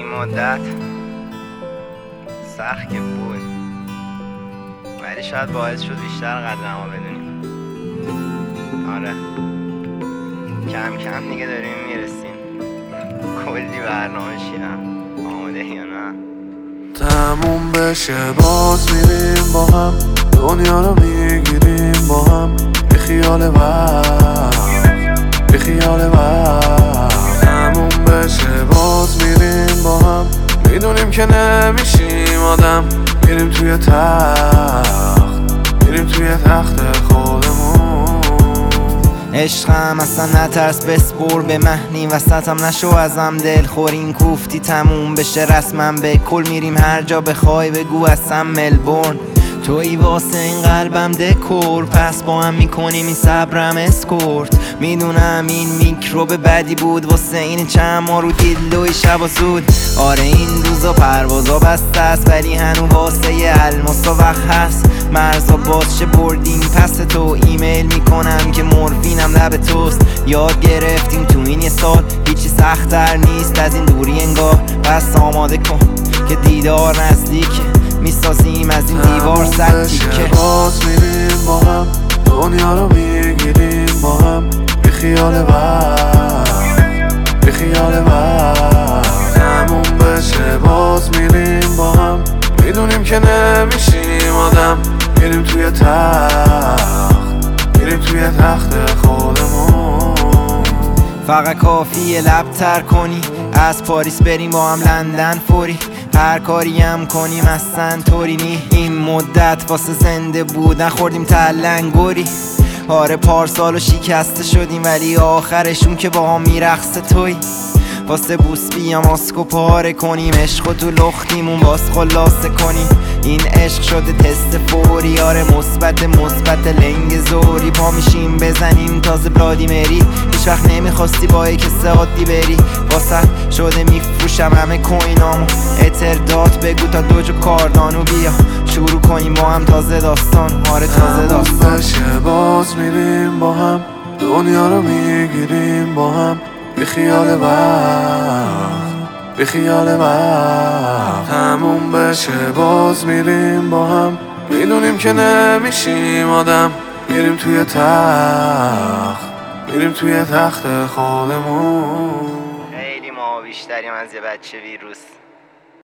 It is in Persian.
مدت سخت که بود، ولی شاید باعث شد بیشتر قدرمو بدونیم. آره کم کم دیگه داریم میرسیم. کلی برنامه چیدم، آماده یا نه؟ تموم بشه باز میریم با هم، دنیا رو میگیریم با هم، بی خیال وقت بی خیال وقت. تموم بشه باز میریم با هم، میدونیم که نمیشیم آدم، میریم توی تخت میریم توی تخت خودمون. عشقم اصلا نترس بسپر به مهنی وسطم نشو ازم دل خورین کوفتی تموم بشه رسمم به کل میریم هر جا بخوای بگو اصلا ملبورن توی واسه این قلبم دکور پس با هم میکنیم این صبرم اسکورت. میدونم این میکروب بدی بود واسه این چند ما رو دیلوی شب و زود. آره این روزا پروازا بسته است ولی هنو واسه یه الماسا وقت هست. مرزا باز چه بردیم پس تو ایمیل میکنم که مورفینم لب توست. یاد گرفتیم تو این یه سال هیچی سخت‌تر نیست از این دوری انگار. پس آماده کن که دیدار نزدیکه، میسازیم از این دیوار صد تیکه. باز میریم با هم، دنیا رو میگیریم با هم، بی خیال وقت بی خیال وقت. تموم بشه باز میریم با هم، میدونیم که نمیشیم آدم، میریم توی تخت میریم توی تخت خودمون. فقط کافیه لب تر کنی از پاریس بریم با هم لندن فوری. هر کاری هم کنیم اصلا طوری نی. این مدت واسه زنده بود نخوردیم تلنگوری. آره پارسالو شکسته شدیم ولی آخرشون که با هم میرقصه توی. واسه بوس بیام ماسکو پاره کنیم، عشقو تو لختیمون باز خلاصه کنیم. این عشق شده تست فوری، آره مثبت لنگ زوری. پا میشیم بزنیم تازه بلادیمری، هیچ وقت نمیخواستی با یک عادی بری. واسه شده میفروشم همه کوینامو، اتردات بگو تا دوجو کاردانو بیا شروع کنیم با هم تازه داستان. آره تازه داستان بشه باز میریم با هم، دنیا رو میگیریم با هم، بی خیال وقت بی خیال وقت. تموم بشه باز میریم با هم، میدونیم که نمیشیم آدم، میریم توی تخت میریم توی تخت خودمون. خیلی ما بیشتریم از یه بچه ویروس.